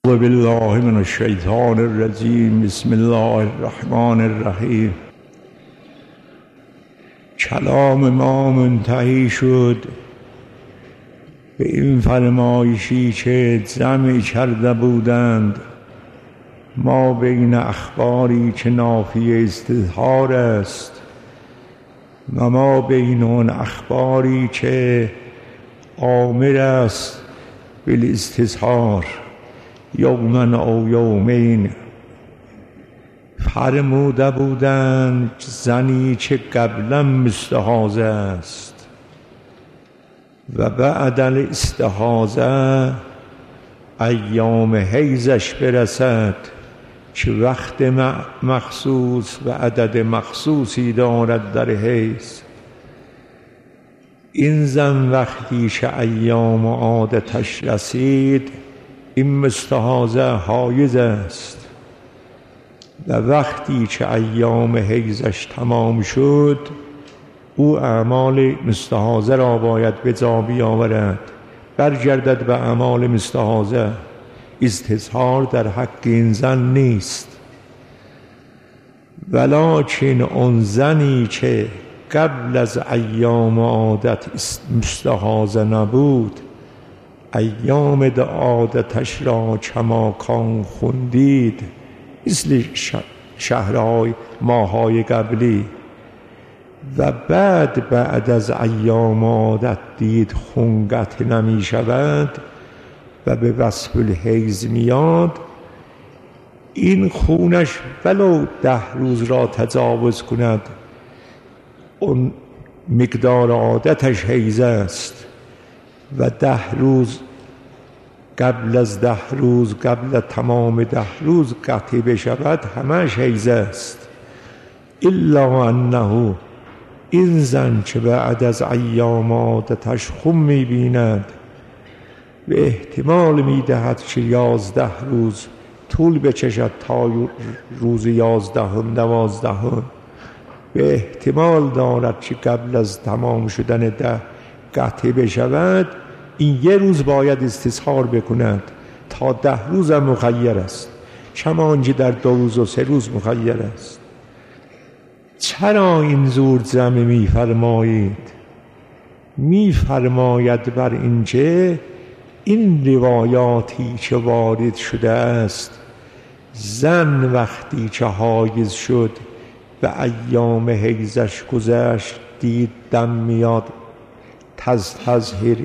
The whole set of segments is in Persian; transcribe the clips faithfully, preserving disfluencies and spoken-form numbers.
و بالله من الشیطان الرجیم. بسم الله الرحمن الرحیم. کلام ما منتهی شد به این فرمایشی که جمع کرده بودند ما بین اخباری که نافی استظهار است و ما بین اون اخباری که آمر است بالاستظهار یوما او یومین. فرموده بودند زنی که قبلا مستحاضه است و بعد الاستحاضه ایام حیضش برسد که وقت مخصوص و عدد مخصوصی دارد در حیض، این زن وقتی که ایام عادتش رسید این مستحاضه حایض است و وقتی که ایام حیضش تمام شد او اعمال مستحاضه را باید به جا بیاورد، برگردد به اعمال مستحاضه. استظهار در حق این زن نیست، ولکن اون زنی که قبل از ایام عادت مستحاضه نبود ایام عادتش را کماکان خوندید، مثل شهرهای ماهای قبلی، و بعد بعد از ایام عادت دید خونگت نمی شود و به وصف الحیض میاد، این خونش ولو ده روز را تجاوز کند اون مقدار عادتش حیض است و ده روز قبل از ده روز قبل تمام ده روز قطعی بشود همش حیض است. الا انه این زن که بعد از ایام عادتش خون می‌بیند و احتمال می‌دهد که یازده روز طول بکشد تا روز یازدهم دوازدهم و احتمال دارد که قبل از تمام شدن ده قطعی بشود، این یه روز باید استظهار بکند تا ده روز هم مخیر است، چنانچه در دو روز و سه روز مخیر است. چرا این زور جمع می فرمایید؟ می فرماید بر اینکه این روایاتی که وارد شده است زن وقتی که حایض شد و ایام حیضش گذشت دید دم میاد تظهر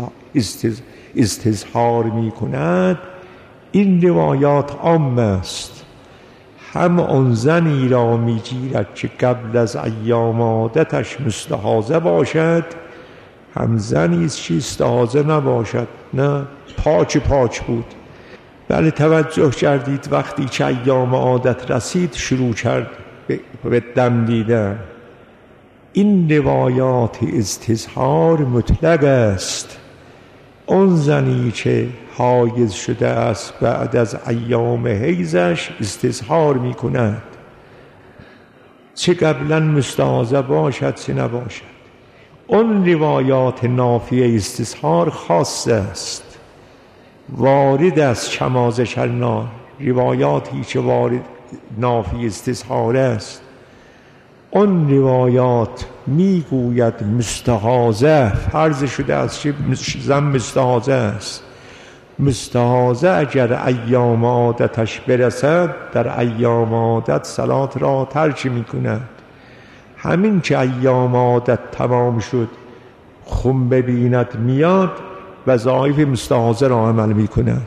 استظهار می کند، این روایات عام است. هم اون زنی را می گیرد که قبل از ایام عادتش مستحاضه باشد، هم زنی است که استحاضه نباشد، نه پاک پاک بود. بله توجه کردید وقتی که ایام عادت رسید شروع کرد به دم دیدن. این روایات استظهار مطلق است. اون زنی که حایض شده است بعد از ایام حیضش استظهار می کند، چه قبلا مستحاضه باشد چه نباشد. اون روایات نافی استظهار خاص است، وارد است کما ذکرنا، روایاتی که وارد نافی استظهار است اون روایات میگوید مستحاضه فرض شده است که زن مستحاضه است، مستحاضه اگر ایام عادتش برسد در ایام عادت صلات را ترک می کند. همین که ایام عادت تمام شد خون ببیند میاد وظایف مستحاضه را عمل می کند.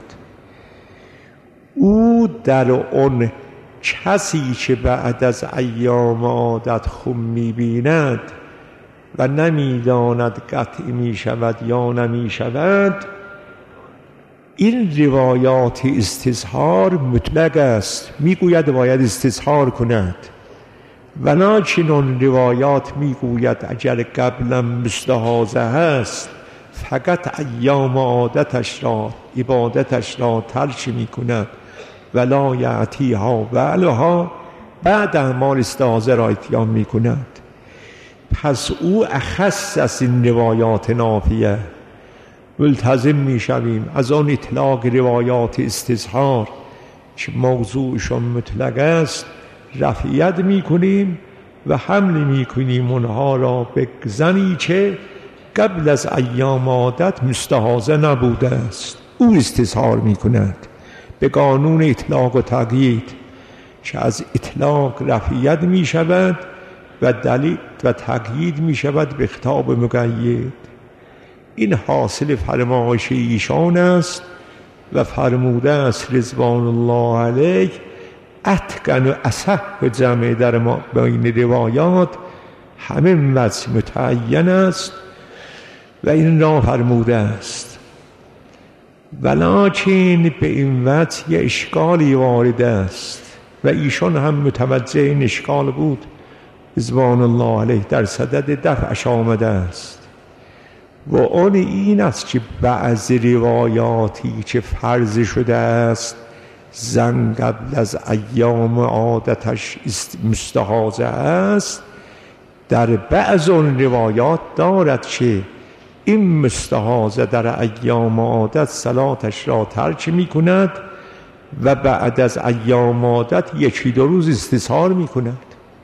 او در اون کسی که بعد از ایام عادت خون می بیند و نمی داند قطعی می شود یا نمی شود، این روایات استظهار مطلق است، می گوید باید استظهار کند. ولکن اون روایات می گوید اگر قبلا مستحاضه هست فقط ایام عادتش را عبادتش را ترک می کند ولا یعتیها بعلها، بعد اعمال استحاضه را اتیان می کند. پس او اخص از این روایات نافیه ملتزم میشویم از آن اطلاق روایات استظهار که موضوعشون مطلق است رفعیت میکنیم و حمل میکنیم اونها را به زنی که قبل از ایام عادت مستحاضه نبوده است. او استظهار میکند به قانون اطلاق و تقیید که از اطلاق رفعیت میشود و دلیل و تقیید میشود به خطاب مقید. این حاصل فرمایش ایشان است و فرموده است رضوان الله علیه اتقن و اصح جمع در بین روایات همه وجه متعین است و این را فرموده است، ولکن به این وجه یه اشکالی وارد است و ایشان هم متوجه این اشکال بود رضوان الله علیه در صدد دفعش آمده است و آن این است که بعض روایاتی که فرض شده است زن قبل از ایام عادتش مستحاضه است در بعض آن روایات دارد که این مستحاضه در ایام عادت صلاتش را ترک می کند و بعد از ایام عادت یکی دو روز استظهار می کند.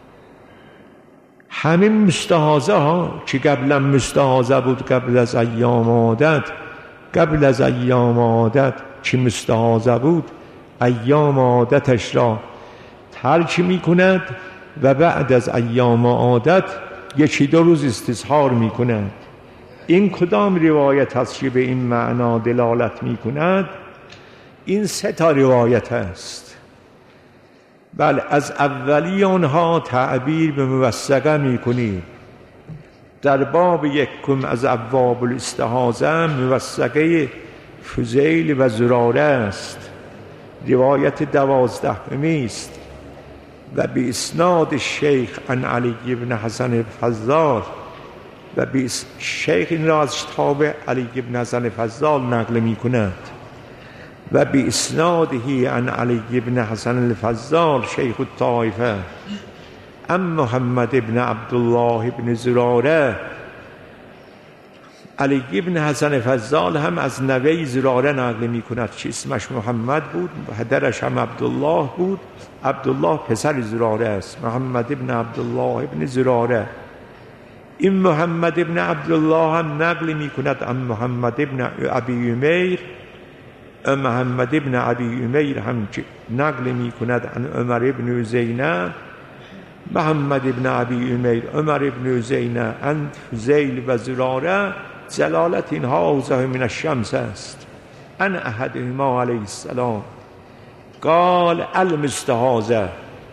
همه مستحاضه ها که قبلا مستحاضه بود قبل از ایام عادت قبل از ایام عادت که مستحاضه بود ایام عادتش را ترک می کند و بعد از ایام عادت یکی دو روز استظهار می کند. این کدام روایت است که به این معنا دلالت می کند؟ این سه تا روایت است. بله، از اولی آنها تعبیر به موثقه می کنیم. در باب یکم از ابواب الاستحاضه موثقه فضیل و زراره است، روایت دوازدهمی است و به اسناد شیخ عن علی بن حسن فضال و به شیخ این را از کتاب علی بن حسن فضال نقل می کند و به اسنادهی عن علی بن حسن الفضال شیخ الطائفه ام محمد بن عبدالله بن زراره. علی بن حسن فضال هم از نوه زراره نقل می کند که اسمش محمد بود، پدرش هم عبدالله بود. عبدالله پسر زراره است، محمد بن عبدالله بن زراره. این محمد بن عبدالله هم نقل می کند عن محمد بن ابی امیر. محمد بن ابی امیر هم نقل می کند عن عمر بن زینب. محمد بن ابی امیر عمر بن زینب عن فضیل و زراره. جلالت اینها اوضح من الشمس است. ان احدهما علیه السلام قال المستحاضه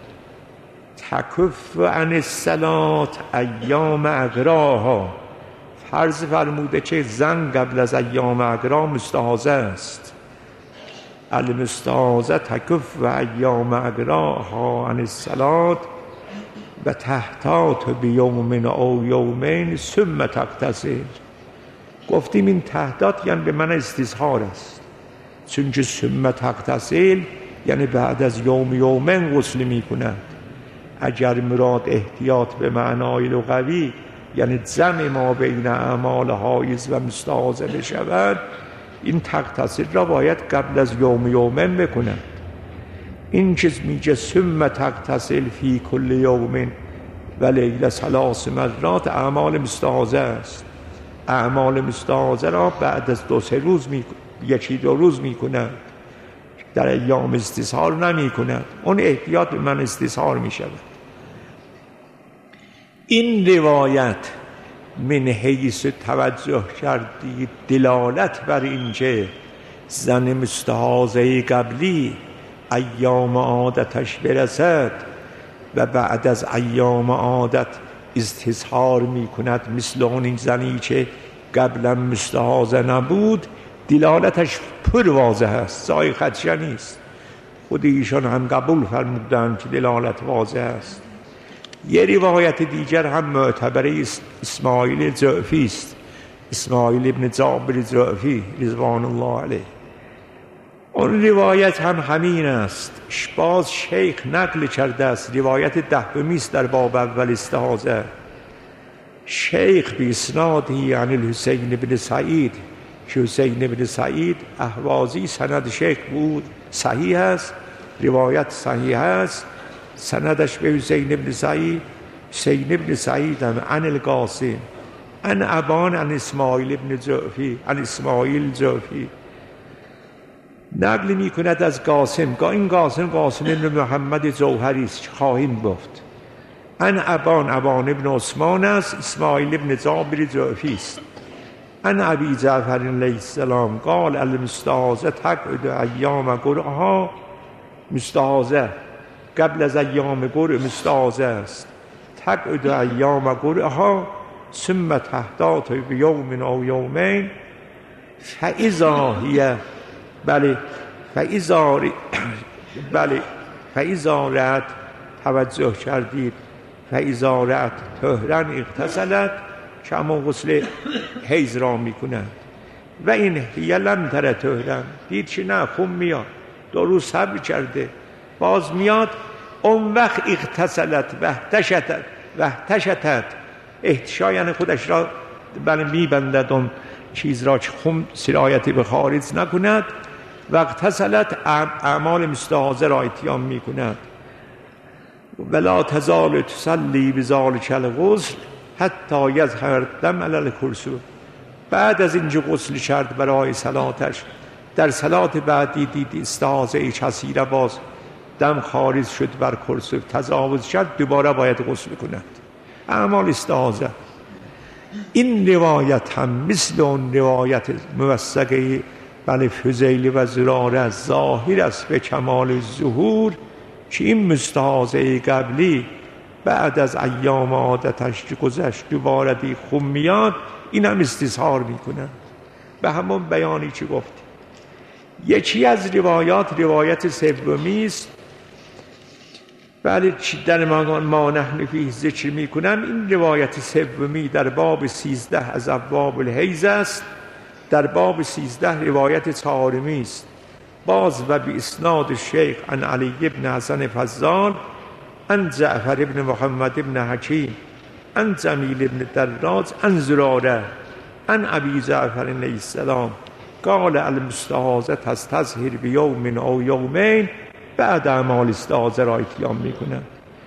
تکف عن الصلاة ایام اقراها. فرض فرموده که زن قبل از ایام اقرا مستحاضه است. المستحاضه تکف ایام اقراها عن الصلاة و تحتاط بیوم او یومین ثم تغتسل. گفتیم این تحتاط یعنی به من استظهار است، چون که ثم تغتسل یعنی بعد از یوم یومین غسل می کند. اگر مراد احتیاط به معنای لغوی یعنی جمع ما بین اعمال حایض و مستحاضه بشود، این تغتسل را باید قبل از یوم یومین بکند. این چیز میگه ثم تغتسل فی کل یوم و لیله ثلاث مرات اعمال مستحاضه است. اعمال مستحاضه را بعد از دو سه روز می یکی دو روز می کند، در ایام استظهار نمی کند. اون احتیاط به من استظهار می شود. این روایت من حیث توجه کردید دلالت بر اینکه زن مستحاضه قبلی ایام عادتش برسد و بعد از ایام عادت استظهار می کند مثل اون این زنی که قبلا مستحاضه نبود، دلالتش پر واضح است، زای خدشه نیست. خود ایشان هم قبول فرمودند که دلالت واضح است. یه روایت دیگر هم معتبره اسماعیل ضعفی است، اسماعیل ابن جابر ضعفی رضوان الله علیه. اون روایت هم همین است. باز شیخ نقل کرده است، روایت دهمی است در باب اول استحاضه. شیخ به اسنادی عن الحسین بن سعید که حسین بن سعید اهوازی سند شیخ بود، صحیح است، روایت صحیح است، سندش به حسین بن سعید. حسین بن سعید هم عن القاسم عن ابان عن اسماعیل بن جعفی عن اسماعیل جعفی نقل می کند از قاسم. این قاسم قاسم بن محمد جوهری است، خواهیم گفت. عن ابان ابان ابن عثمان است، اسماعیل ابن جابر جعفی است. عن ابی جعفر علیه السلام قال المستعاذة تقعد ایام قرعها. مستعاذة قبل از ایام قرع مستعاذة است. تقعد ایام قرعها ثم تحتاط بیوم او یومین فاذا هی بله فاذا بله فاذا رأت، توجه کردید، فاذا رأت طهرا اغتسلت، که اما غسل حیض را میکنند. و این هی لم تر طهرا، دید چه نه خون میاد، دو روز صبر کرده باز میاد، اون وقت اغتسلت و احتشتت و احتشتت، احتشا یعنی خودش را بله میبندد، اون چیز را که خون سرایتی به خارج نکند، و اغتسلت اعمال مستحاضه را اتیام میکند. ولا تزال تصلی بذلک الغسل حتی یظهر الدم علی الکرسو. بعد از اینجا غسل کرد برای صلاتش، در صلات بعدی دید استحاضه کسی را باز دم خارج شد بر کرسو، تجاوز شد، دوباره باید غسل کند. اعمال استحاضه. این روایت هم مثل اون روایت موثقه بله فضیل و زراره ظاهر است به کمال ظهور، که این مستحاضه قبلی بعد از ایام عادتش که گذشت دوباره دی خون میاد، این هم استظهار میکنن به همون بیانی که گفت. یکی از روایات روایت سومی است، بله در ما نحن فیه ذکر میکنم. این روایت سومی در باب سیزده از ابواب الحیض است. در باب سیزده روایت چهارمی است، باز و به اسناد شیخ عن علی بن حسن فضال عن جعفر بن محمد بن حکیم عن جمیل بن دراج عن زراره عن ابی جعفر علیه السلام قال المستحاضة تستظهر بیوم او یومین، بعد اعمال استحاضه را اتیام میکنند.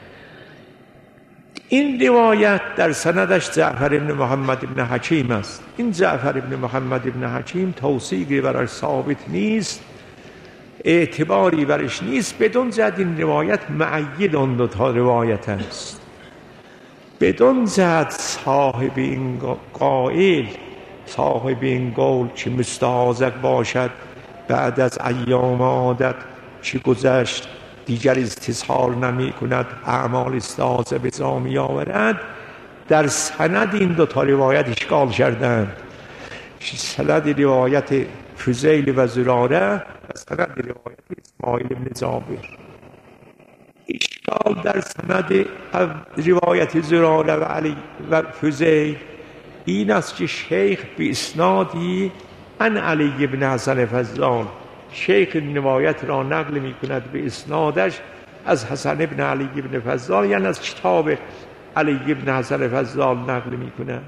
این روایت در سندش جعفر بن محمد بن حکیم است. این جعفر بن محمد بن حکیم توثیقی برای ثابت نیست، اعتباری برش نیست، بدون جهت این روایت معید اون دو تا روایت است. بدون جهت صاحب این قائل صاحب این قول که مستحاضه باشد بعد از ایام عادت چی گذشت دیگر استظهار نمی کند، اعمال استحاضه به جا می آورد، در سند این دو تا روایت اشکال کردند. سند روایت فضیل و زراره و سند روایت اسماعیل بن جابر. اشکال در سند روایت زراره و علی و فضیل این است که شیخ به اسنادی عن علی بن حسن فضال، شیخ روایت را نقل می کند به اسنادش از حسن بن علی بن فضال، یعنی از کتاب علی بن حسن فضال نقل می کند.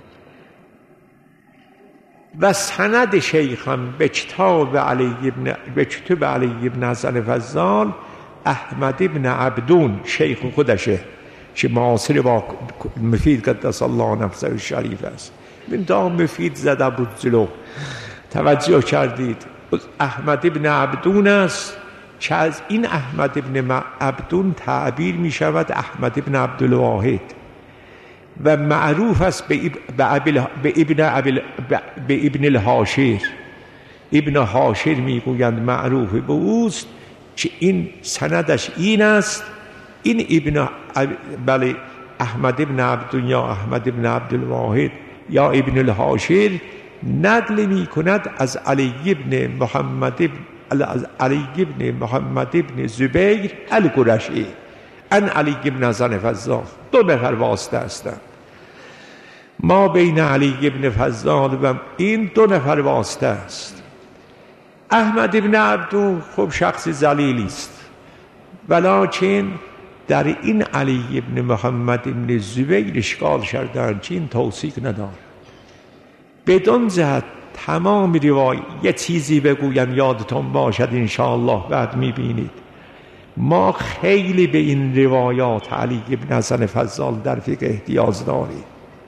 و سند شیخ هم به کتاب علی بن به کتاب علی بن حسن فضال احمد بن عبدون شیخ خودشه که معاصر با مفید قدس الله نفسه الشریف است. من دا مفید زده بود جلو، توجه کردید؟ احمد ابن عبدون است که از این احمد ابن عبدون تعبیر می شود احمد ابن عبدالواحد و معروف است به ابن به ابن به ابن الحاشر. ابن حاشر می گویند معروف به اوست که این سندش این است. این ابن بله احمد ابن عبدون یا احمد ابن عبدالواحد یا ابن الحاشر نقل می کند از علی ابن محمد ابن علی ابن محمد ابن زبیر القرشی ان علی ابن حسن فضال. دو نفر واسطه هستند ما بین علی ابن فضال و این دو نفر واسطه است. احمد ابن عبدون خب شخص ذلیلی است، ولکن در این علی ابن محمد ابن زبیر اشکال کردند که این توثیق ندارد. بدون جهت تمام روایات، یه چیزی بگویم یادتون باشد انشاءالله بعد میبینید، ما خیلی به این روایات علی ابن حسن فضال در فقه احتیاج داریم.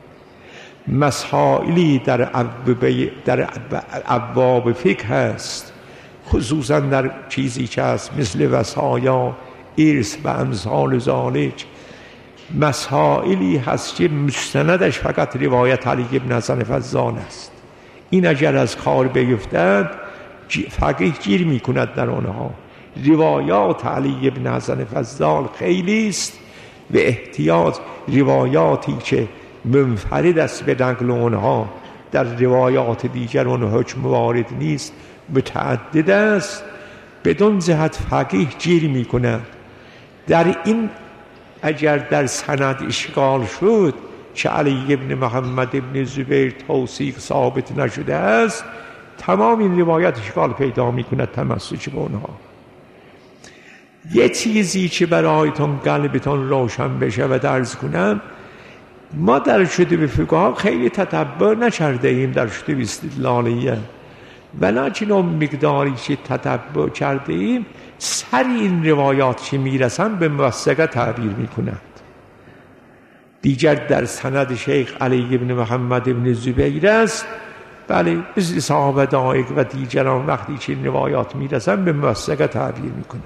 مسائلی در در ابواب فقه هست، خصوصا در چیزی که هست مثل وصایا، ارث و امثال ذالک، مسائلی هست که مستندش فقط روایت علی ابن حسن فضال است. این اگر از کار بیفتند فقیه گیر میکند در آنها. روایات علی ابن حسن فضال خیلی است و احتیاج روایاتی که منفرد است به نقل آنها در روایات دیگر اون حکم وارد نیست متعدد است، بدون جهت فقیه گیر میکند. در این اگر در سند اشکال شد که علی ابن محمد ابن زبیر توثیق ثابت نشده است، تمام این روایت اشکال پیدا میکند تمسک به اونها. یه چیزی که برایتون قلبتون روشن بشه و درس کنم، ما در شده به فقه ها خیلی تتبع نکرده ایم در شده به استدلالیه، ولیکن اون مقداری که تتبع کرده ایم سر این روایات که میرسن به موثقه تعبیر میکنند. دیگر در سند شیخ علی ابن محمد ابن زبیر است، بله مثل صحابه دایق و دیگران وقتی که این روایات میرسن به موثقه تعبیر میکنند.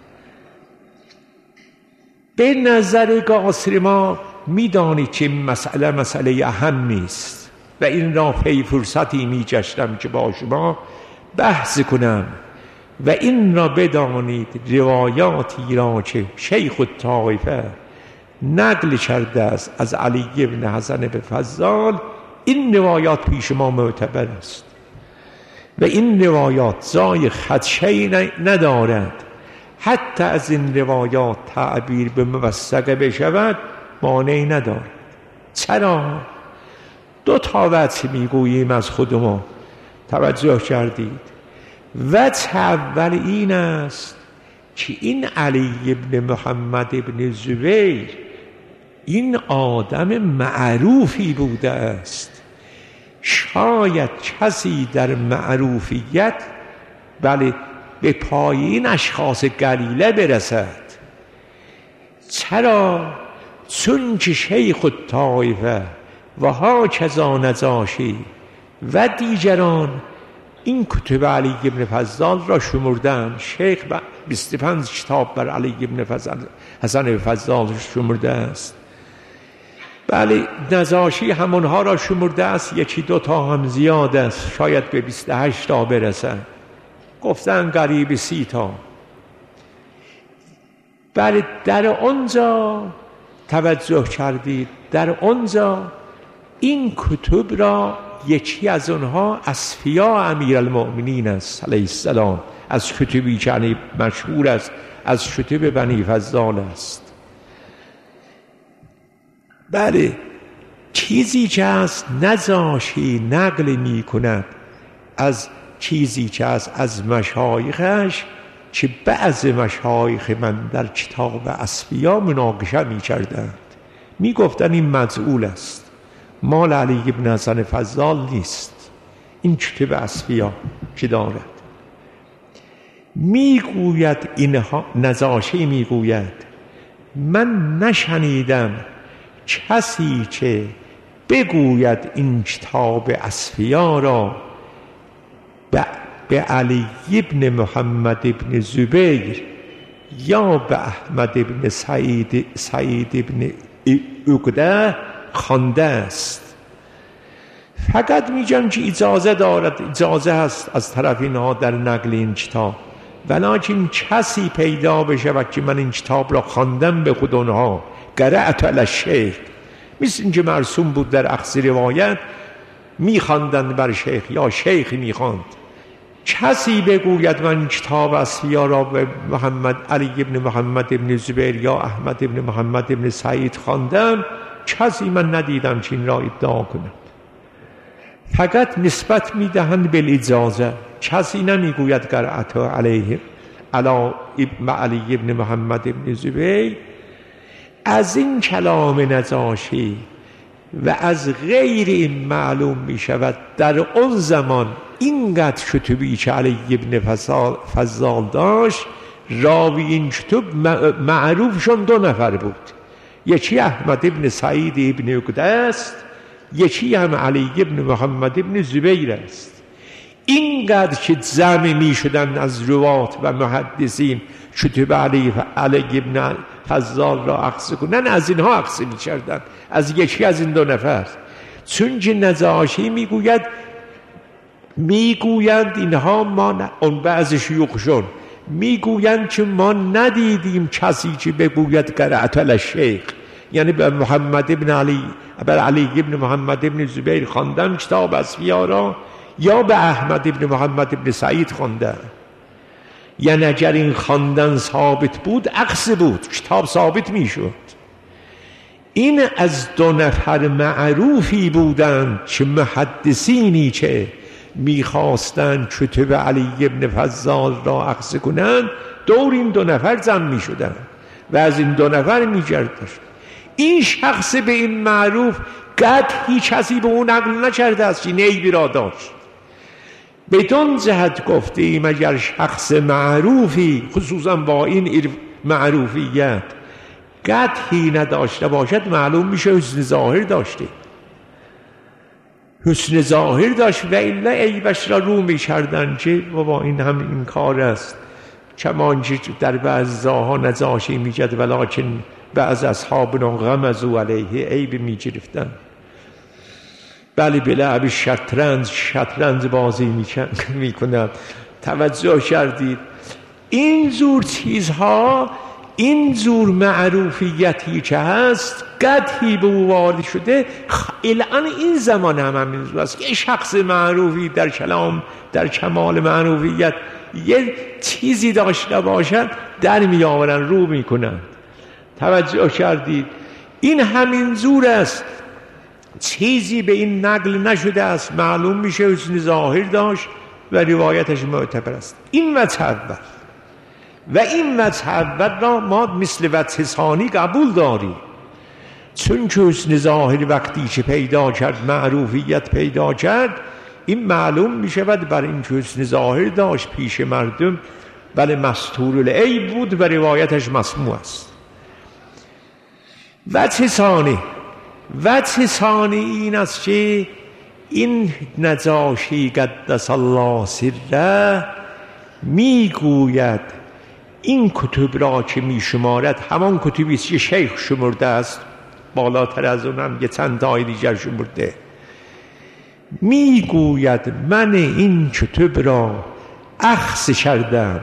به نظر قاصر ما میدانید که مسئله مسئله اهم نیست و این را پی فرصتی میگشتم که با شما بحث کنم و این را بدانید روایاتی را که شیخ الطائفه نقل کرده است از علی ابن حسن فضال، این روایات پیش ما معتبر است و این روایات جای خدشه‌ای ندارد. حتی از این روایات تعبیر به موثقه بشود مانعی ندارد. چرا؟ دو تا وجه میگوییم از خود ما، توجه کردید. وجه اول این است که این علی ابن محمد ابن زبیر این آدم معروفی بوده است، شاید کسی در معروفیت بله به پای این اشخاص قلیله برسد. چرا؟ چون که شیخ الطائفه و هاکذا نجاشی و دیگران این کتب علی ابن فضال را شمردن. شیخ بیست و پنج کتاب بر علی ابن فضل حسن فضال شمرده است. بله نجاشی همونها را شمرده است، یکی دو تا هم زیاد است، شاید به بیست و هشت تا برسن، گفتن قریب سی تا. بله در آنجا توجه کردید، در آنجا این کتب را یکی از آنها اصفیا امیرالمؤمنین است علیه السلام، از کتبی که مشهور است از کتب بنی فضال است. بله چیزی که از نجاشی نقل می کند از چیزی که از از مشایخش، که بعض مشایخ من در کتاب اصفیا مناقشه می کردند، می گفتن این مجعول است، مال علی ابن حسن فضال نیست، این کتاب اصفیا که دارد. می گوید اینها، نجاشی می گوید من نشنیدم کسی که بگوید این کتاب اصفیا را به علی ابن محمد ابن زبیر یا به احمد ابن سعید سعید ابن عقده خوانده است. فقط میگم که اجازه دارد، اجازه هست از طرف اینها در نقل این کتاب، ولیکن کسی پیدا بشه و که من این کتاب را خواندم به خود اونها قرأت علی الشیخ، مثل اینکه مرسوم بود در اخذ روایت میخواندند بر شیخ یا شیخ میخواند، کسی بگوید من کتاب اصفیا را به محمد علی ابن محمد ابن زبیر یا احمد ابن محمد ابن سعید خواندم، کسی من ندیدم که این را ادعا کند. فقط نسبت میدهند بالاجازه، کسی نمیگوید قرأت علیه علی ابن علی ابن محمد ابن زبیر. از این کلام نجاشی و از غیر این معلوم می شود در اون زمان اینقدر شتوبی که علی ابن فضال داشت، راوی این شتوب معروفشون دو نفر بود، یکی احمد ابن سعید ابن عقده است، یکی هم علی ابن محمد ابن زبیر است. اینقدر که زمه می شدن از روات و محدثین شتوب علی, علی ابن فضال را اخذ کنن، از اینها اخذ می کردن، از یکی از این دو نفر. چون که نجاشی میگوید میگویند اینها ما اون بعض شیوخشون میگویند که ما ندیدیم کسی که بگوید قرأت علی الشیخ، یعنی به محمد ابن علی بر علی ابن محمد ابن زبیر خواندن کتاب اصفیا را، یا به احمد ابن محمد ابن سعید خواندن. یعنی اگر این خواندن ثابت بود اخذ بود، کتاب ثابت میشد. این از دو نفر معروفی بودند که محدثینی که میخواستند کتب علی ابن فضال را اخذ کنند دور این دو نفر جمع میشدند و از این دو نفر میگردشت. این شخص به این معروف قد هیچ کسی به اون نقل نکرده است که عیبی را داشت. بدون جهت گفته ایم اگر شخص معروفی خصوصا با این معروفیت قدحی نداشته باشد معلوم میشه حسن ظاهر داشته، حسن ظاهر داشت و الا عیبش را رو میکردن که بابا این هم این کار است. چمانچه در بعض زاها نجاشی میکرد ولکن بعض اصحابنا غمزوا علیه، عیب میگرفتن. بله بلعب شطرنج شطرنج بازی میکنند. توجه کردید این زور چیزها، این زور معروفیتی که هست قدحی به او وارد شده. الان این زمان هم همین زور است که شخص معروفی در کلام در کمال معروفیت یه چیزی داشته باشد در می آورن رو می کنن. توجه کردید این همین زور است، چیزی به این نقل نشده است، معلوم میشه حسن ظاهر داشت و روایتش معتبر است. این وجه اول. و این وجه اول را ما مثل وجه ثانی قبول داریم، چون که حسن ظاهر وقتی که پیدا کرد معروفیت پیدا کرد، این معلوم میشود بر این که حسن ظاهر داشت پیش مردم بله مستور العیب بود و روایتش مسموع است. وجه ثانی وجه ثانی این است که این نجاشی قدس الله سره میگوید این کتب را که میشمارد همان کتبی است که شیخ شمرده است، بالاتر از اونم یه چند تای دیگر شمرده. میگوید من این کتب را اخذ کردم،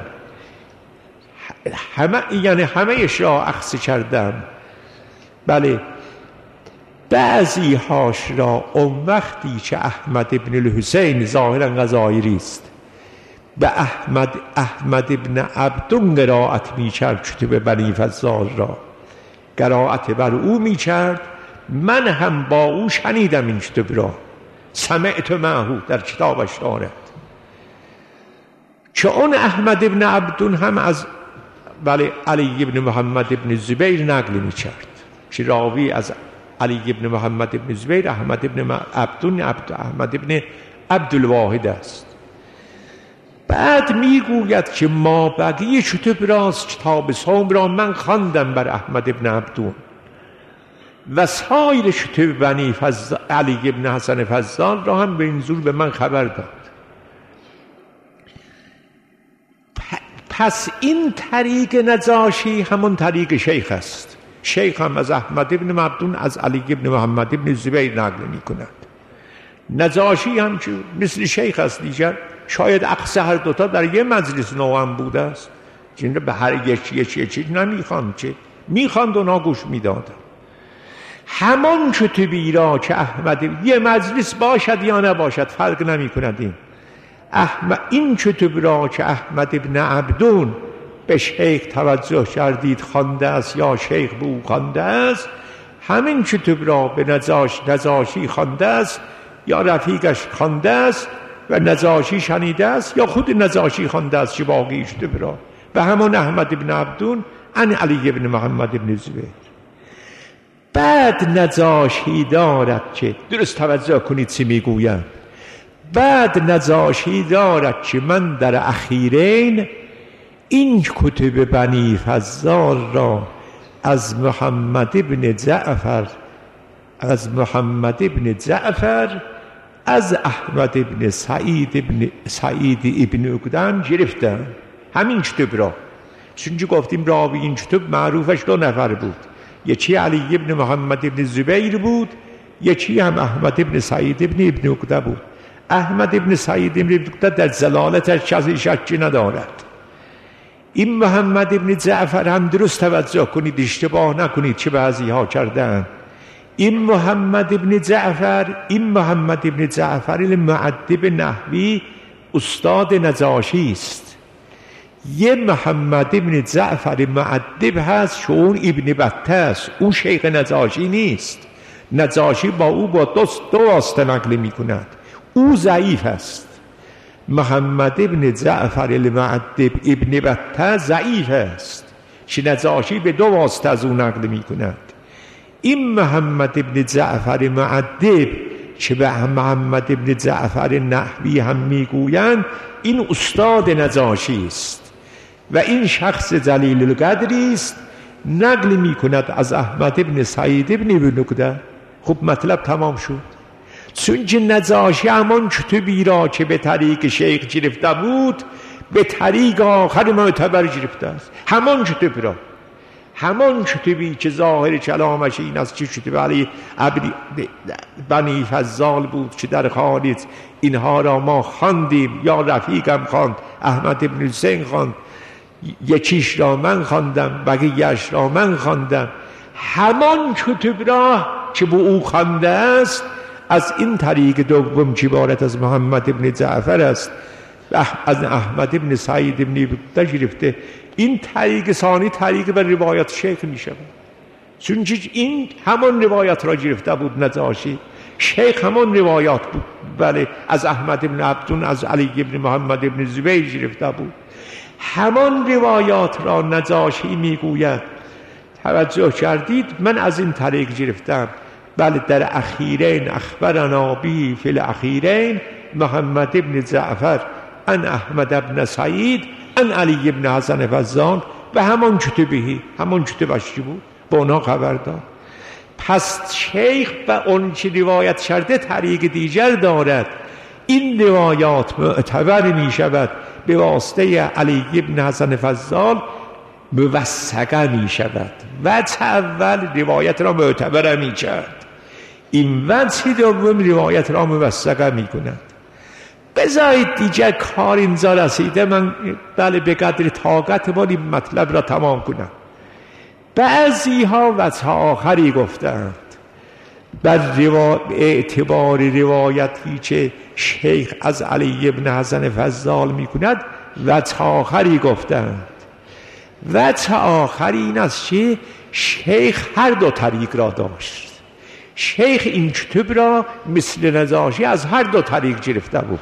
همه یعنی همه‌اش را اخذ کردم. بله بعضی هاش را اون وقتی که احمد ابن الحسین ظاهرا غزایری است به احمد احمد ابن عبدون قرائت می کرد کتب بنی فضال را، قرائت بر او می کرد. من هم با او شنیدم این کتب را، سمعت معه در کتابش دارد که اون احمد ابن عبدون هم از بله علی ابن محمد ابن زبیر نقل می کرد که راوی از علی ابن محمد ابن زبیر احمد ابن عبدون عبد احمد ابن عبدالواحد است. بعد میگوید که ما بقیه کتب راست کتاب صوم را من خواندم بر احمد ابن عبدون و سایر کتب بنی فضل علی ابن حسن فضال را هم به این زور به من خبر داد. پس این طریق نجاشی همون طریق شیخ است. شیخ هم از احمد ابن عبدون از علی ابن محمد ابن زبیر نقل می کند. نجاشی هم که مثل شیخ است دیگر، شاید اقصى هر دوتا در یه مجلس نوام بوده است که به هر یکی یکی یکی نمیخواند که میخواند اونا گوش میدادن. همان کتبی را که احمد یه مجلس باشد یا نباشد فرق نمی کند، این احمد این کتب را که احمد ابن عبدون به شیخ توجه کردید خوانده است یا شیخ به او خوانده است، همین کتب را به نجاش نجاشی خوانده است یا رفیقش خوانده است و نجاشی شنیده است یا خود نجاشی خوانده است که باقی کتب را به همان احمد ابن عبدون عن علی ابن محمد ابن زبیر. بعد نجاشی دارد که، درست توجه کنید چی میگویم، بعد نجاشی دارد که من در اخیرین این کتب بنی فضال را از محمد ابن جعفر از محمد ابن جعفر از احمد ابن سعید ابن سعید ابن عقدم گرفتم. همین کتب را، چون گفتیم راوی این کتب معروفش دو نفر بود، یکی علی ابن محمد ابن زبیر بود، یکی هم احمد ابن سعید ابن ابن عقده بود. احمد ابن سعید ابن عقده در زلالتش کسی شکی ندارد. این محمد ابن جعفر هم درست توجه کنید، اشتباه نکنید چه بعضی ها کردن. این محمد ابن جعفر این محمد ابن جعفر المعدب نحوی استاد نجاشی است. یه محمد ابن جعفر معدب هست که اون ابن بطه است، اون شیخ نجاشی نیست. نجاشی با او با دو, دو واسطه نقل می کند، او ضعیف است. محمد ابن جعفر المعدب ابن بطه ضعیف است که نجاشی به دو واسطه از او نقل می کند. این محمد ابن جعفر معدب که به محمد ابن جعفر نحوی هم میگویند، این استاد نجاشی است و این شخص جلیل القدری است، نقل میکند از احمد ابن سعید ابن ابن عقده. خب مطلب تمام شد. چون که نجاشی همان کتبی را که به طریق شیخ گرفته بود به طریق آخر معتبر گرفته است. همان کتب را، همان کتبی که ظاهر کلامش این است که کتب علی بنی فضال بود که در خارج اینها را ما خواندیم، یا رفیقم خواند، احمد ابن حسین خواند، یکیش را من خواندم، بقیه‌اش را من خواندم. همان کتب را که به او خوانده است از این طریق دوم که عبارت از محمد ابن جعفر است، از احمد ابن سعید ابن عقده گرفته. این طریق ثانی طریق بر روایت شیخ می شود، چون این همان روایت را گرفته بود نجاشی، شیخ همان روایات بود. بله، از احمد ابن عبدون از علی ابن محمد ابن زبیر گرفته بود. همان روایات را نجاشی می گوید توجه کردید من از این طریق گرفتم. بله، در اخیرین اخبرنا بی فی الاخیرین محمد ابن جعفر ان احمد ابن سعید ان علی ابن حسن فضال و همان کتبی، همان کتبش بود، با اونا خبر داد. پس شیخ و اون که روایت کرده طریق دیگر دارد. این روایات معتبر می شود به واسطه علی ابن حسن فضال، موثقه می شود. وجه اول روایت را معتبر می کرد، این وجه دوم روایت را موثقه می کند. بذارید دیگر کار اینجا رسیده، من بله به قدر طاقت ما این مطلب را تمام کنم. بعضی ها وجه آخری گفتند بر روا... اعتبار روایتی که شیخ از علی ابن حسن فضال می کند، وجه آخری گفتند. وجه آخری این است که شیخ هر دو طریق را داشت. شیخ این کتب را مثل نجاشی از هر دو طریق گرفته بود.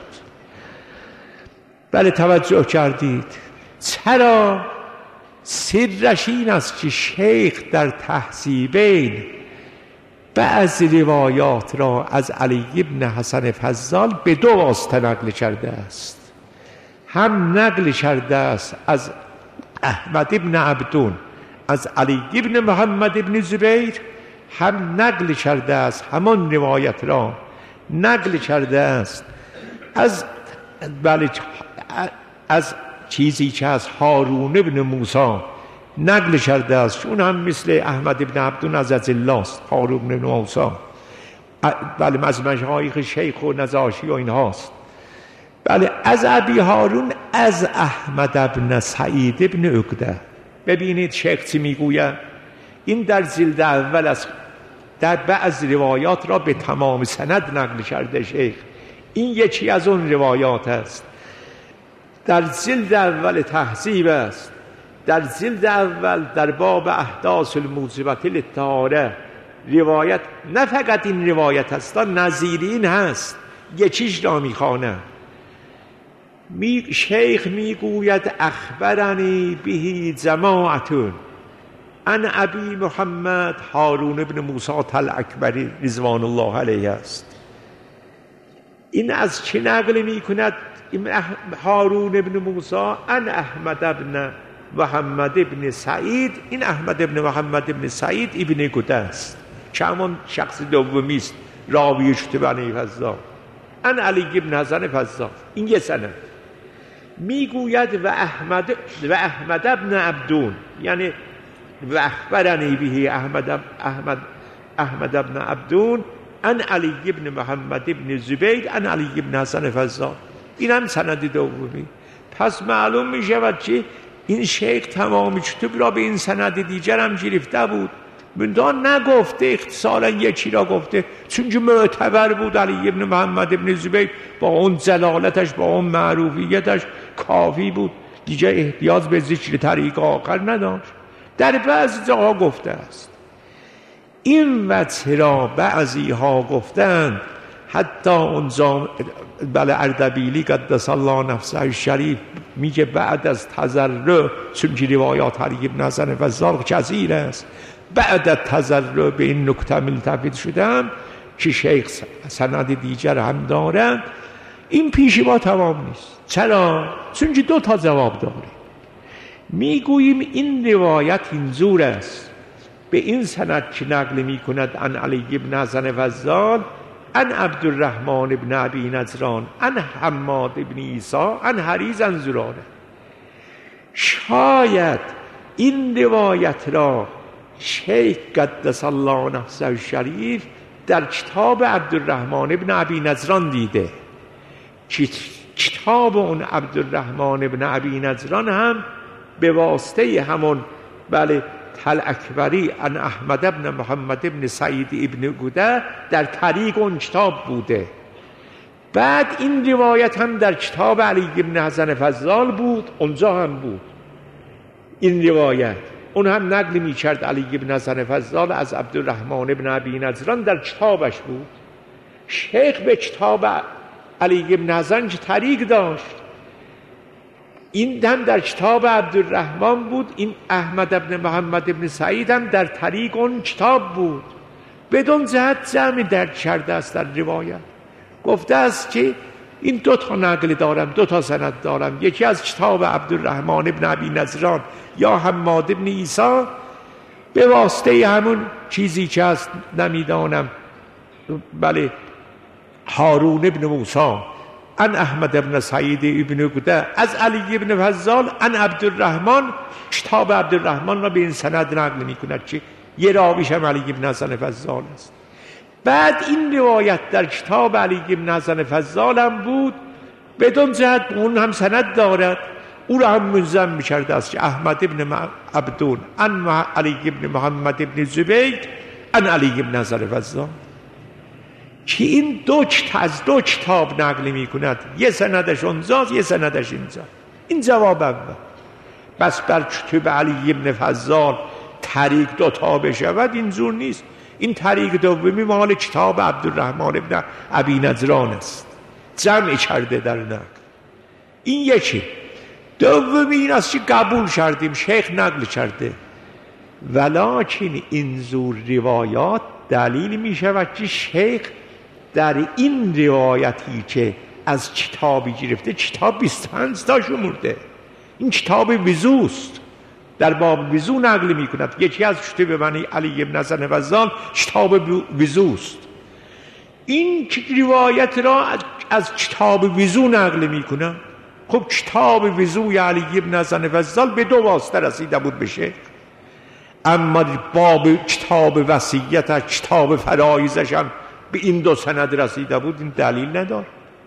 بله، توجه کردید. چرا؟ سرش این است که شیخ در تهذیبین بعض روایات را از علی ابن حسن فضال به دو واسطه نقل کرده است. هم نقل کرده است از احمد ابن عبدون از علی ابن محمد ابن زبیر، هم نقل کرده است همان روایت را نقل کرده است از بله از چیزی که از هارون ابن موسی نقل کرده است، اون هم مثل احمد ابن عبدون از الله است، هارون ابن موسی. بله، از مشایخ شیخ و نجاشی و اینهاست. بله، از ابی هارون از احمد ابن سعید ابن عقده. ببینید شیخ چی میگوید. این در جلد اول است، در بعض روایات را به تمام سند نقل کرده شیخ. این یکی از اون روایات است. در جلد اول تهذیب است، در جلد اول در باب احداث الموجبة للطهارة روایت، نه فقط این روایت است، نظیرین هست، یکیش را میخوانم. می شیخ میگوید اخبرنی بهی جماعتون، ان ابی محمد هارون ابن موسی طلعکبری رضوان الله علیه است. این از چه نقل می کند؟ هارون ابن موسی ان احمد ابن محمد ابن سعید، این احمد ابن محمد ابن سعید ابن گده است که همون شخص دومی است راوی شتبانی فضال، ان علی ابن حسن فضال. این یه سند. میگوید و احمد و احمد ابن عبدون، یعنی و اخبرنی به احمد احمد احمد ابن عبدون ان علی ابن محمد ابن زبید ان علی ابن حسن فضال. این هم سند دومی. پس معلوم می شود که این شیخ تمام کتب را به این سند دیگر هم گرفته بود، منتها نگفته، اختصالا یکی را گفته چون که معتبر بود. علی ابن محمد ابن زبید با اون جلالتش، با اون معروفیتش کافی بود، دیگه احتیاج به ذکر طریق آخر نداشت. در بعضی جاها گفته است. این وجه را بعضی ها گفتند، حتی اونجا بله اردبیلی قدس الله نفسه شریف میگه بعد از تضرع، چون که روایات علی ابن حسن فضال کثیر است، بعد از تضرع به این نکته ملتفت شدم که شیخ سند دیگر هم دارند. این پیش ما تمام نیست. چرا؟ چون که دو تا جواب داره. میگوییم این روایت اینجور است، به این سند که نقل میکند ان علی ابن حسن فضال ان عبدالرحمن ابن ابی نجران ان حماد ابن عیسی ان حریز ان زراره. شاید این روایت را شیخ قدس الله نفسه شریف در کتاب عبدالرحمن ابن ابی نجران دیده. کتاب اون عبدالرحمن ابن ابی نجران هم به واسطه همون بله طلعکبری ان احمد ابن محمد ابن سعید ابن گده در طریق اون کتاب بوده. بعد این روایت هم در کتاب علی ابن حسن فضال بود، اونجا هم بود این روایت. اون هم نقل می کرد علی ابن حسن فضال از عبدالرحمن ابن ابی نجران، در کتابش بود. شیخ به کتاب علی ابن حسن که طریق داشت، این هم در کتاب عبدالرحمن بود، این احمد ابن محمد ابن سعید هم در طریق اون کتاب بود. بدون جهت جمع درک کرده است در روایت. گفته است که این دو تا نقل دارم، دو تا سند دارم، یکی از کتاب عبدالرحمن ابن ابی نجران یا حماد ابن عیسی به واسطه همون چیزی که هست نمیدانم بله هارون ابن موسی ان احمد ابن سعید ابن گده از علی ابن فضال ان عبدالرحمن، کتاب عبدالرحمن را به این سند نقل می کند که یه راویش هم علی ابن حسن فضال است. بعد این روایت در کتاب علی ابن حسن فضال هم بود، بدون جهت اون هم سند دارد. او را هم ملزم می کرده است که احمد ابن عبدون ان علی ابن محمد ابن زبید ان علی ابن حسن فضال، که این دو از دو کتاب نقل می کند، یه سندش اونجاست یه سندش اینجا. این جواب اول. بس بر کتاب علی ابن فضال طریق دو تا بشود اینجور نیست. این طریق دومی مال کتاب عبدالرحمن ابن ابی نجران است، جمع کرده در نقل. این یکی. دومی این است که قبول کردیم شیخ نقل کرده، ولکن اینجور روایات دلیل می شود که شیخ در این روایتی که از کتابی گرفته، کتاب بیست و پنج تا شمرده، این کتاب وضوست، در باب وضو نقل می کند. یکی از کتب بنی علی ابن حسن فضال کتاب وضوست. این روایت را از کتاب وضو نقل می کند. خب کتاب وضوی علی ابن حسن فضال به دو واسطه رسیده بود به شیخ، اما باب کتاب وصیتش، کتاب فرایضش هم به این دو سند رسیده بود. این دلیل ندار.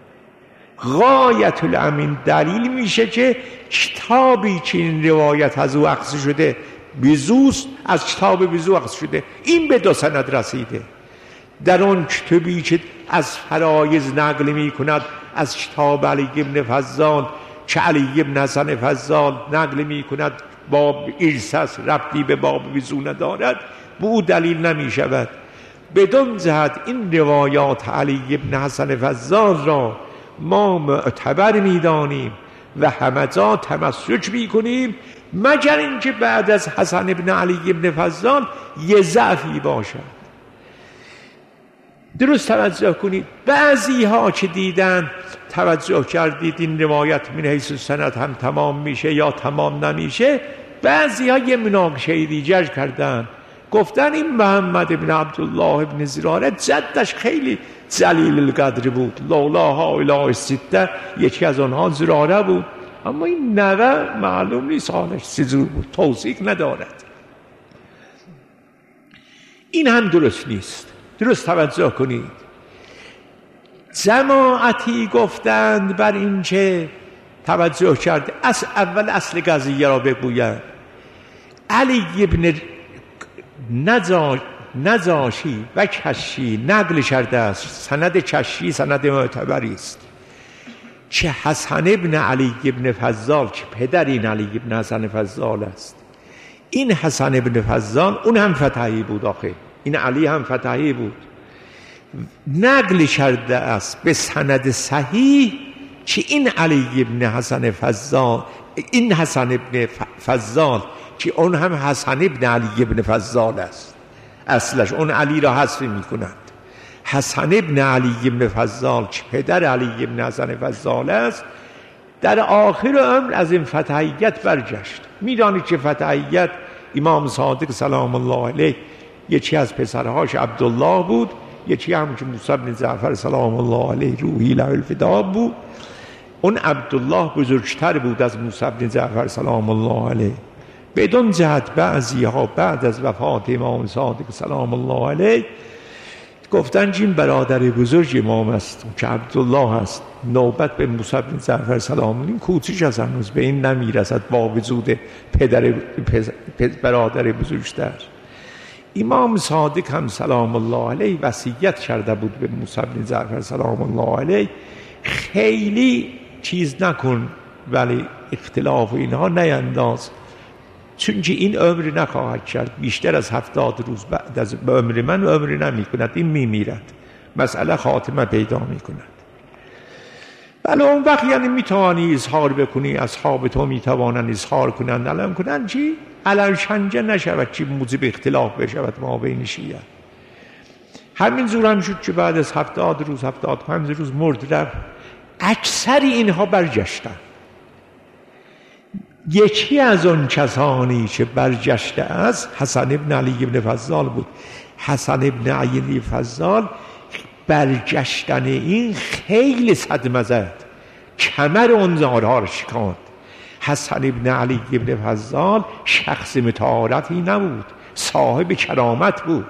غایت الامین دلیل میشه که کتابی که این روایت از او اخذ شده وضوست، از کتاب وضو اخذ شده، این به دو سند رسیده. در اون کتابی که از فرایض نقل می کند از کتاب علی ابن فضال که علی ابن حسن فضال نقل می کند باب ارث ربطی به باب وضو ندارد، به او دلیل نمی شود. بدون جهت این روایات علی ابن حسن فضال را ما معتبر می دانیم و همه جا تمسک می کنیم، مگر اینکه بعد از حسن ابن علی ابن فضال یه ضعفی باشد. درست توجه کنید، بعضی ها که دیدن، توجه کردید این روایت من حیث سند هم تمام میشه یا تمام نمیشه، بعضی ها یه مناقشه دیگر کردن، گفتن این محمد ابن عبدالله ابن زراره جدش خیلی جلیل القدر بود، لولا هؤلاء السته یکی از آنها زراره بود، اما این نوه معلوم نیست حالش چجور بود، توثیق ندارد. این هم درست نیست. درست توجه کنید، جماعتی گفتند بر این که توجه کرد، از اول اصل قضیه را بگویم. علی ابن نجا نجاشی و کشی نقل کرده است، سند کشی سند معتبری است، که حسن ابن علی ابن فضال که پدر این علی ابن حسن فضال است، این حسن ابن فضال اون هم فتحی بود، آخه این علی هم فتحی بود، نقل کرده است به سند صحیح که این علی ابن حسن فضال، این حسن ابن فضال که اون هم حسن ابن علی ابن فضال است، اصلش اون علی را حذف می کنند. حسن ابن علی ابن فضال که پدر علی ابن حسن فضال است، در آخر عمر از این فتحیت برگشت. میدانید که فتحیت امام صادق سلام الله علیه یکی از پسرهاش عبدالله بود، یکی هم که موسی بن جعفر سلام الله علیه روحی له الفدا بود. اون عبدالله بزرگتر بود از موسی بن جعفر سلام الله علیه. بدون جهت بعضی ها بعد از وفات امام صادق سلام الله علیه گفتن این برادر بزرگ امام است که عبدالله است، نوبت به موسی بن جعفر سلام الله، این کوچیک از هنوز به این نمیرسد با وجود پدر برادر بزرگتر. امام صادق هم سلام الله علیه وصیت کرده بود به موسی بن جعفر سلام الله علیه، خیلی چیز نکن ولی اختلاف و اینها نینداز، چون که این عمر نخواهد کرد بیشتر از هفتاد روز بعد از عمر من عمر نمی کند، این می میرد، مسئله خاتمه پیدا می کند. بله اون وقت یعنی می توانی اظهار بکنی، اصحاب تو می توانند اظهار کنند، علم کنند چی؟ علم شنجه نشود چی موجب اختلاف بشود ما بین شیعه. همین زور هم شد که بعد از هفتاد روز هفتاد پنج روز مرد رفت، اکثر اینها برگشتن. یکی از اون کسانی که برگشته است حسن ابن علی ابن فضال بود. حسن ابن علی فضال برگشتن این خیلی صدمه زد، کمر اون زارها را شکاند. حسن ابن علی ابن فضال شخص متعارفی نبود، صاحب کرامت بود.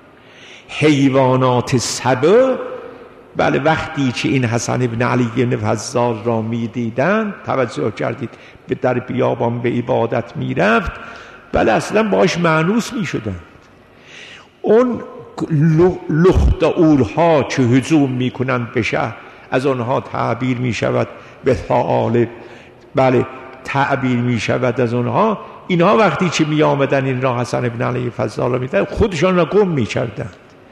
حیوانات سبع بله وقتی که این حسن ابن علی ابن فضال را می دیدن، توجه کردید به در بیابان به عبادت می رفت، بله اصلا باش مانوس می شدن. اون لخت اولها که هجوم می کنند به شهر، از آنها تعبیر می شود به ثعالب، بله تعبیر می شود از آنها. اینها وقتی که می آمدن این را حسن ابن علی فضال را می دیدن، خودشان را گم می کردن.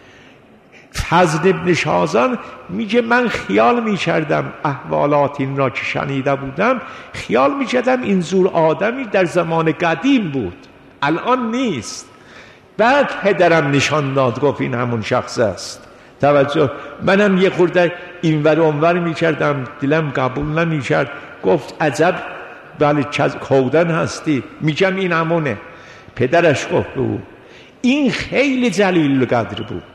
فضل ابن شازان میگه من خیال میکردم احوالات این را که شنیده بودم، خیال میکردم این زور آدمی در زمان قدیم بود، الان نیست. بعد پدرم نشان داد گفت این همون شخص است. توجه، منم یه خورده اینور اونور میکردم، دلم قبول نمیکرد. گفت عجب بله کودن هستی، میگم این همونه. پدرش گفت او این خیلی جلیل قدر بود.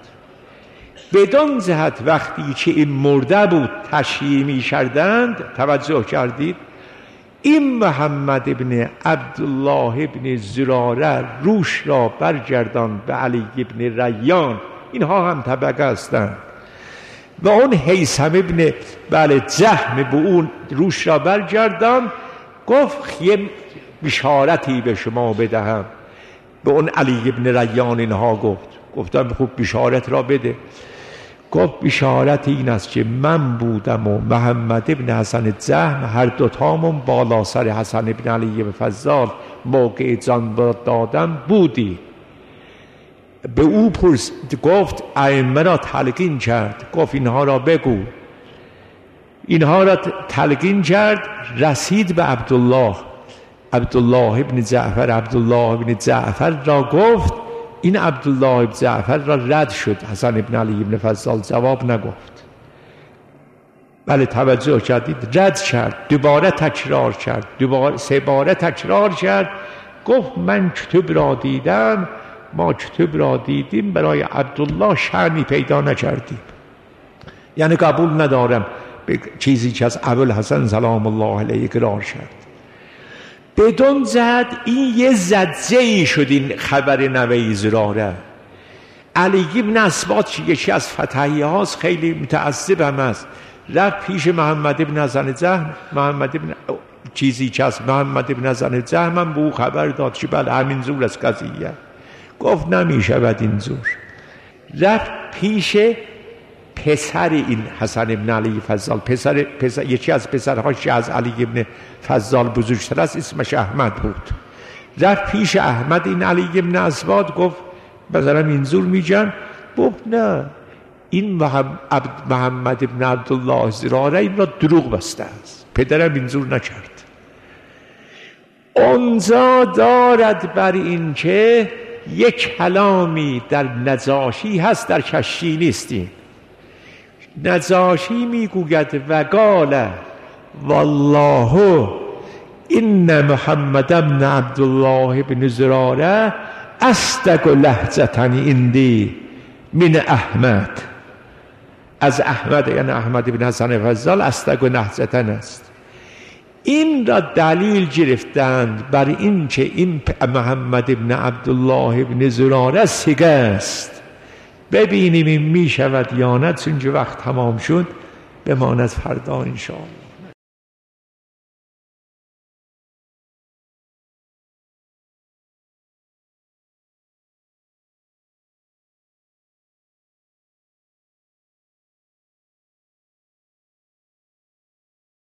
بدان جهت وقتی که این مرده بود تشییع می کردند، توجه کردید این محمد ابن عبدالله ابن زراره روش را برگردان به علی ابن ریان، اینها هم طبقه هستند، و اون حیثم ابن بله جهم به اون روش را برگردان، گفت یه بشارتی به شما بدهم. به اون علی ابن ریان اینها گفت، گفتم خوب بشارت را بده. گفت بشارت این است که من بودم و محمد ابن حسن جهم هر دوتامون بالا سر حسن ابن علی ابن فضال موقع جان دادم بودی. به او پرس گفت ائمه را تلقین کرد، گفت اینها را بگو. اینها را تلقین کرد، رسید به عبدالله. عبدالله ابن جعفر عبدالله ابن جعفر را گفت. این عبدالله ابن جعفر را رد شد. حسن ابن علی ابن فضال جواب نگفت. بله توجه کردید، رد کرد، دوباره تکرار کرد، دوباره سه باره تکرار کرد. گفت من کتب را دیدم، ما کتب را دیدیم، برای عبدالله شأنی پیدا نکردیم. یعنی قبول ندارم به چیزی که از ابوالحسن سلام الله علیه اقرار کرد. بدون زد این یه زجه‌ای شد این خبر نوه زراره. علی بن اسباط که یکی از فتحیه هاست، خیلی متعصب هم است، رفت پیش محمد ابن حسن جهم. محمد ابن چیزی که از محمد ابن حسن جهم هم به او خبر داد که بله همین زور از قضیه. گفت نمیشود این زور. رفت پیش پسر این حسن ابن علی فضال، پسر, پسر یکی از پسرهاش که از علی ابن فضال بزرگتر است، اسمش احمد بود. رفت پیش احمد این علی ابن اسباط، گفت مثلا این زور میگن. گفت نه، این محمد ابن عبدالله زراره این را دروغ بسته است، پدرم این زور نکرد. اونجا دارد بر این که یک کلامی در نجاشی هست، در کشی نیستیم. نجاشی میگوید و قال والله این محمد ابن عبدالله ابن زراره اصدق لهجة عندی من احمد. از احمد یعنی احمد ابن حسن فضال اصدق لهجة است. این را دلیل گرفتند بر این که این محمد ابن عبدالله ابن زراره سیگه است. ببینیم این می شود یا نه، چون وقت تمام شد بماند فردا انشاءالله.